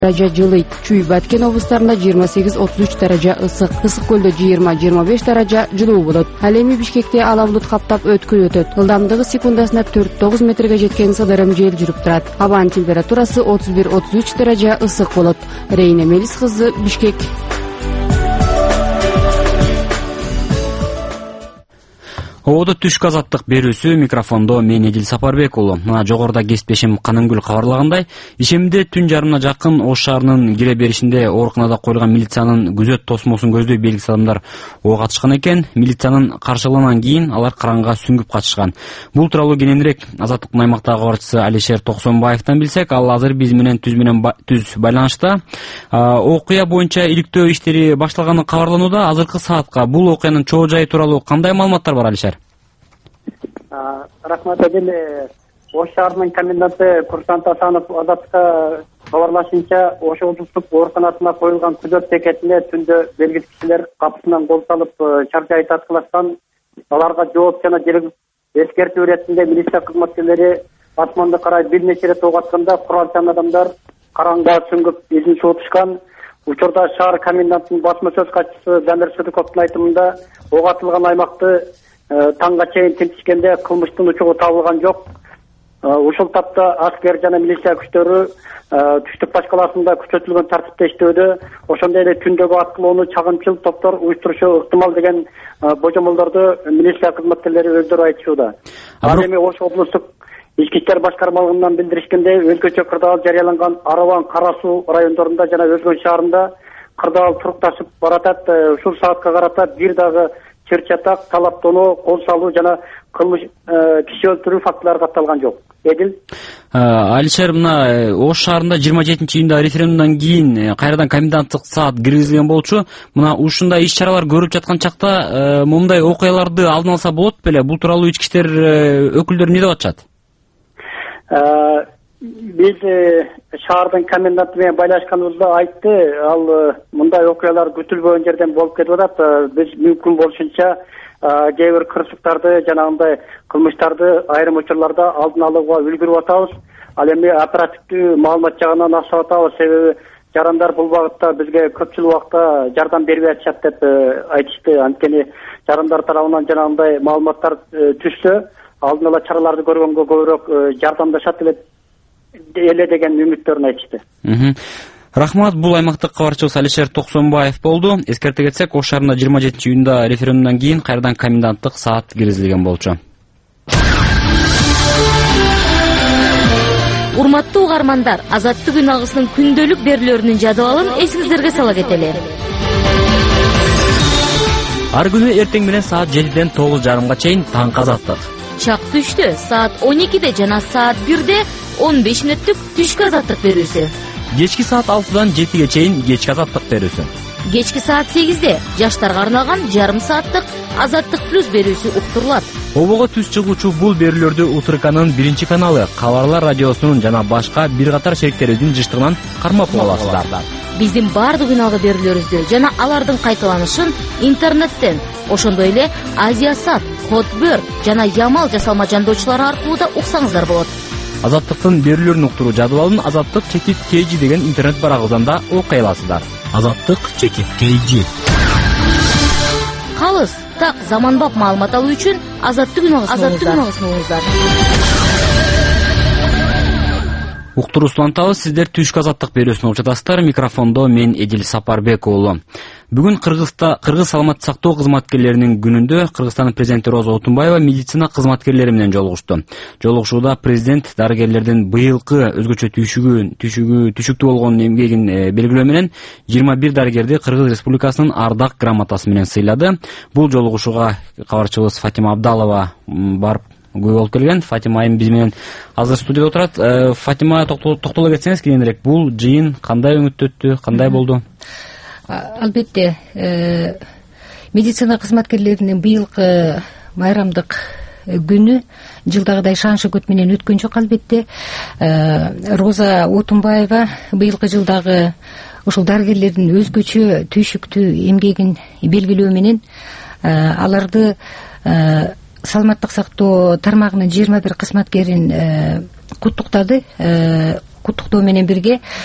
даража жылыйт. Чүй, Баткен облустарында 28-33 даража ысык, Ысык көлдө 20-25 даража жылуу болот. Ал эми Бишкекте ала булут каптап өткүл өтөт. Ылдамдыгы секундасына 4-9 метрге жеткен сыдырым жел жүрүп турат. Абанын температурасы 31-33 даража ысык болот. Рейне Мелис кызы, Бишкек. Ободо түшкү азаттык берүүсү, микрофондо мен Эдил Сапарбек уулу. Мына жогоруда кесиптешим Канынгүл кабарлагандай, ишемде түн жарымына жакын Ош шаарынын кире беришинде ооруканада коюлган милициянын күзөт тосмосун көздөй белгисиз адамдар ок атышкан экен. Милициянын каршылыгынан кийин алар караңга сүңгүп качышкан. Бул тууралуу кененирээк Азаттыктын аймактагы кабарчысы Алишер Токсонбаевден билсек, ал азыр биз менен түз байланышта. Окуя боюнча иликтөө иштери башталганы кабарланууда. Азыркы саатка бул окуянын чоо жайы тууралуу кандай маалыматтар бар, Алишер? Рахмат Эдил. Ош шаарынын коменданты Курсант Асанов Азаттыкка кабарлашынча, Ош облустук ооруканасына коюлган күзөт бекетине түндө белгисиз кишилер капысынан кол салып чаржай таткылашкан. Аларга жооп жана эскертүү иретинде милиция кызматкерлери асманды карай бир нече ирет ок атканда куралчан адамдар караңга сүңгүп изин суутушкан. Учурда шаар комендантынын басма сөз катчысы Замир Сыдыковдун айтымында ок атылган аймакты таңга чейин тинтишкенде кылмыштын учугу табылган жок. Ушул тапта аскер жана милиция күчтөрү түштүк баш калаасында күчөтүлгөн тартипте иштөөдө. Ошондой эле түндөгү аткылоону чагымчыл топтор уюштурушу ыктымал деген божомолдорду милиция кызматкерлери өздөрү айтышууда. Ал эми Ош облустук ички иштер башкармалыгынан билдиришкендей, өзгөчө кырдаал жарыяланган Араван, Кара Суу райондорунда жана Өзгөн шаарында кырдаал турукташып баратат. Ушул саатка карата бир дагы чыр-чатак, талаптонуу, кол салуу жана кылмыш киши өлтүрүү фактылары катталган жок. Эдил. Алишер, мына Ош шаарында 27-июнда референдумдан кийин кайрадан коменданттык саат киргизилген болчу. Мына ушундай иш-чаралар көрүп жаткан чакта момундай окуяларды алдын алса болот беле? Бул тууралуу ички иштер өкүлдөрү эмне деп атышат? Биз шаардын коменданты менен байлашканыбызда айтты, ал мындай окуялар күтүлбөгөн жерден болуп кетип атат. Биз мүмкүн болушунча кээ бир кырсыктарды жанагындай кылмыштарды айрым учурларда алдын алууга үлгүрүп атабыз. Ал эми оперативдүү маалымат жагынан асып атабыз, себеби жарандар бул багытта бизге көпчүлүк убакта жардам бербей атышат деп айтышты. Анткени жарандар тарабынан жанагындай маалыматтар түшсө, алдын ала чараларды көргөнгө көбүрөөк жардамдашат эле деген үмүттөрүн айтышты. Рахмат, бул аймактык кабарчыбыз Алишер Токсонбаев болду. Эскерте кетсек, Ош шаарында 27-июнда референдумдан кийин кайрадан коменданттык саат киргизилген болчу. Урматтуу угармандар, Азаттык үн агысынын күндөлүк берүүлөрүнүн жадыбалын эсиңиздерге сала кетели. Ар күнү эртең менен саат 7-ден 9:30 чейин таң Азаттык. Чак түштө саат 12-де жана саат 1-де 15 мүнөттүк түшкү Азаттык берүүсү. Кечки саат 6-дан 7-ге чейин кечки Азаттык берүүсү. Кечки саат 8-де жаштарга арналган жарым сааттык Азаттык плюс берүүсү уктурулат. Обого түз чыгуучу бул берүүлөрдү УТРКнын 1 каналы, Кабарлар радиосунун жана башка бир катар шериктерибиздин жыштыгынан кармап аласыздар. Биздин бардык үналгы берүүлөрүбүздү жана алардын кайталанышын интернеттен, ошондой эле Азия Сат, Хотберг жана Ямал жасалма жандоочулары аркылуу да уксаңыздар болот. Азаттыктын берүүлөрүн уктуруу жадыбалын Азаттык-KG деген интернет барагыбыздан да окуй аласыздар. Азаттык-KG. Калыс, так заманбап маалымат алуу үчүн Азаттык үн агысын угуңуздар. Уктуруусун антабыз, сиздер түшкү Азаттык берүүсүн угуп жатасыздар. Микрофондо мен Эдил Сапарбек уулу. Бүгүн Кыргыз саламаттык сактоо кызматкерлеринин күнүндө Кыргызстандын президенти Роза Отунбаева медицина кызматкерлери менен жолугушту. Жолугушууда президент дарыгерлердин быйылкы өзгөчө түшүктүү болгон эмгегин белгилөө менен 21 дарыгерди Кыргыз Республикасынын ардак грамотасы менен сыйлады. Бул жолугушууга кабарчыбыз Фатима Абдалова барып күбө болуп келген. Фатима айым биз менен азыр студияда отурат. Фатима, токтоло кетсеңиз кийинирээк, бул жыйын кандай өңүттөттү, кандай болду? Албетте, медицина кызматкерлеринин быйылкы майрамдык күнү жылдагыдай шан шөкөт менен өткөн жок. Албетте, Роза Отунбаева быйылкы жылдагы ушул дарыгерлердин өзгөчө түйшүктүү эмгегин белгилөө менен аларды саламаттык сактоо тармагынын 21 кызматкерин куттуктады. Куттуктоо менен бирге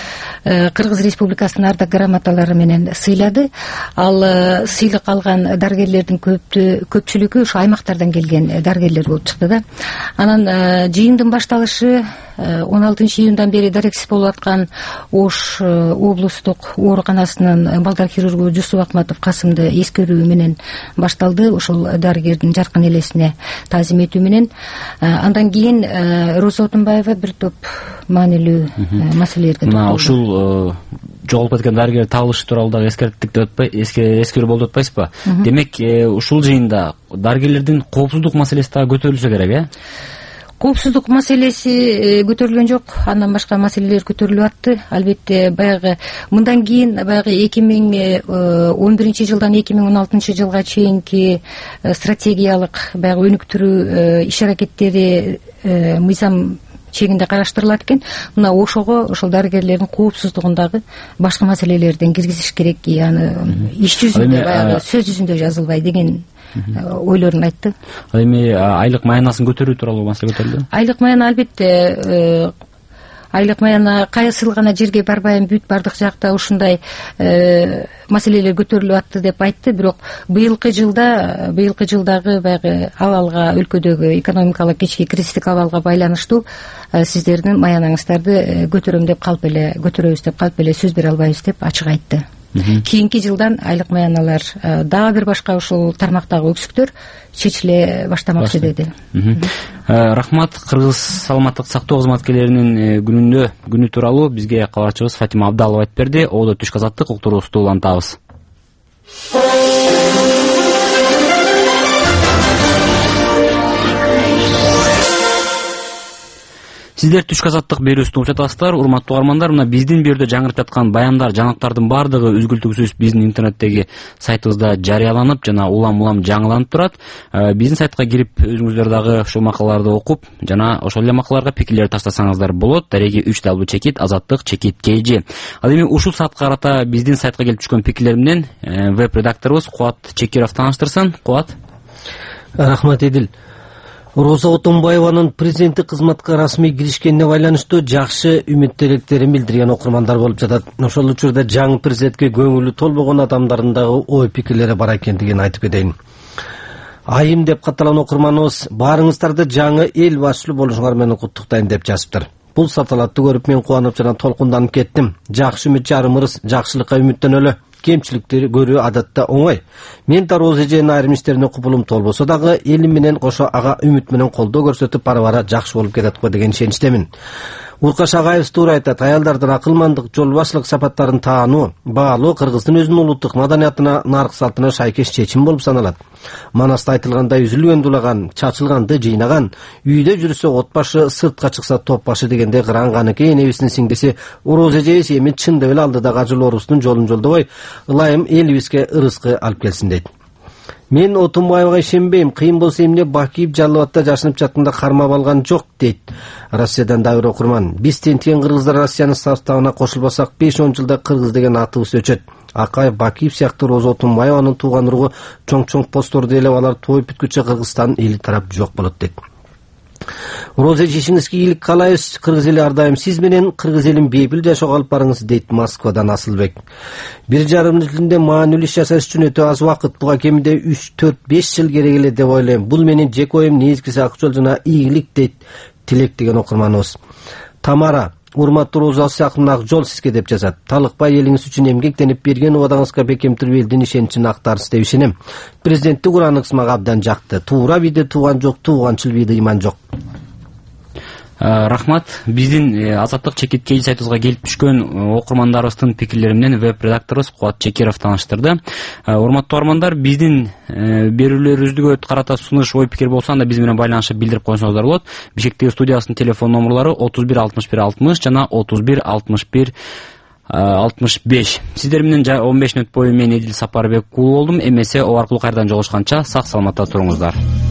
Кыргыз Республикасынын ардак грамоталары менен сыйлады. Ал сыйлык алган дарыгерлердин көпчүлүгү ушу аймактардан келген дарыгерлер болуп чыкты да. Анан жыйындын башталышы 16-июндан бери дарексиз болуп аткан Ош облустук ооруканасынын балдар хирургу Жусуп Акматов Касымды эскерүү менен башталды. Ошол дарыгердин жаркын элесине таазим этүү менен андан кийин Роза Отунбаева бир топ маанилүү маселелерге мына ушул жоголуп кеткен дарыгер табылышы тууралуу дагы эскерүү болду деп атпайсызбы? Демек ушул жыйында дарыгерлердин коопсуздук маселеси дагы көтөрүлсө керек, э? Коопсуздук маселеси көтөрүлгөн жок, андан башка маселелер көтөрүлүп атты. Албетте баягы мындан кийин баягы 2011 жылдан 2016 жылга чейинки стратегиялык баягы өнүктүрүү иш аракеттери мыйзам чегинде караштырылат экен. Мына ошого ошол дарыгерлердин коопсуздугундагы башка маселелерден киргизиш керек, аны иш жүзүндө баягы сөз жүзүндө жазылбай деген ойлорун айтты. Ал эми айлык маянасын көтөрүү тууралуу маселе көтөрүлдү. Айлык маяна албетте айлык маяна кайсыл гана жерге барбайын, бүт бардык жакта ушундай маселелер көтөрүлүп атты деп айтты. Бирок быйылкы жылдагы баягы абалга, өлкөдөгү экономикалык кечки кризистик абалга байланыштуу сиздердин маянаңыздарды көтөрөбүз деп калп эле сөз бере албайбыз деп ачык айтты. Кийинки жылдан айлык маяналар дагы бир башка ушул тармактагы өксүктөр чечиле баштамакчы деди. Рахмат. Кыргыз саламаттык сактоо кызматкерлеринин күнү тууралуу бизге кабарчыбыз Фатима Абдалова айтып берди. Оодо Түшк Азаттык уктуруусу улантабыз. Сиздер Түшк Азаттык берүүсүн угуп жатасыздар. Урматтуу угармандар, мына биздин берүүдө жаңырып жаткан баяндар, жаңылыктардын бардыгы үзгүлтүксүз биздин интернеттеги сайтыбызда жарыяланып жана улам жаңыланып турат. Биздин сайтка кирип өзүңүздөр дагы ушул макалаларды окуп жана ошол эле макалаларга пикирлер таштасаңыздар болот. Дареги 3w@azattyk.kg. Ал эми ушул саатка карата биздин сайтка келип түшкөн пикирлер менен веб-редакторубуз Кубат Чекиров тааныштырсын. Кубат. Рахмат Эдил. Роза Отунбаеванын президенттик кызматка расмий киришкенине байланыштуу жакшы үмүт тилектерин билдирген окурмандар болуп жатат. Ошол учурда жаңы президентке көңүлү толбогон адамдардын дагы ой пикирлери бар экендигин айтып кетейин. Айым деп катталган окурманыбыз баарыңыздарды жаңы эл башчылуу болушуңар менен куттуктайм деп жазыптыр. Бул саталатты көрүп мен кубанып жана толкунданып кеттим. Жакшы үмүт жарым ырыс, жакшылыкка үмүттөнөлө. Кемчиликтери көрүү адатта оңой. Мен да Роза эженин айрым иштерине купулум толбосо дагы элим менен кошо ага үмүт менен колдоо көрсөтүп бара жакшы болуп кетет го деген ишеничтемин. Уркаш Агаев туура айтат, аялдардын акылмандык, жолбашчылык сапаттарын таануу, баалоо Кыргыздын өзүнүн улуттук маданиятына, нарк салтына шайкеш чечим болуп саналат. Манаста айтылгандай үзүлгөн дулаган, чачылганды жыйнаган, үйдө жүрсө от башы, сыртка чыкса топ башы дегенде кыранганыкы энебиздин сиңдиси Роза эжебиз эми чындап эле алдыдагы ажылоорубуздун жолун жолдобой, ылайым элибизге ырыскы алып келсин дейт. Мен Отунбаевга ишенбейм, кыйын болсо эмне Бакиев Жалал-Абадта жашынып жатканда кармап алган жок дейт. Россиядан да бир окурман. Биз тентиген кыргыздар Россиянын составына кошулбасак 5-10 жылда кыргыз деген атыбыз өчөт. Акай Бакиев сыяктуу Роза Отунбаеванын тууган уругу чоң постторду ээлеп алар тоюп бүткүчө Кыргызстандын эли тарап жок болот дейт. Роза эжеңизге ийгилик каалайбыз. Кыргыз эли ар дайым сиз менен, кыргыз элин бейпил жашоого алып барыңыз дейт Москвадан Асылбек. 1,5 жыл ичинде маанилүү иш жасаш үчүн өтө аз убакыт, буга кеминде 3-4-5 жыл керек эле деп ойлойм. Бул менин жеке оюм, негизгиси ак жол жана ийгилик дейт тилек деген окурманыбыз. Тамара урматтуу Роза сыяктуу ак жол сизге деп жазат. Талыкпай элиңиз үчүн эмгектенип берген убадаңызга бекемтирип элдин ишеничин актарсыз деп ишенем. Президенттик ураныңыз мага абдан жакты. Туура бийде тууган жок, тууганчыл бийде иман жок. Рахмат. Биздин Азаттык чекит сайтыбызга келип түшкөн окурмандарыбыздын пикирлери менен веб-редакторубуз Кубат Чекиров тааныштырды. Урматтуу армандар, биздин берүүлөрүбүзгө карата сунуш, ой пикир болсо анда биз менен байланышып билдирип койсоңуздар болот. Бишкектеги студиясынын телефон номерлору 31 61 60 жана 31 61 65. Сиздер менен 15 мүнөт бою мен Эдил Сапарбек болдум. Эмесе о аркылуу кайрадан жолугушканча сак саламатта туруңуздар.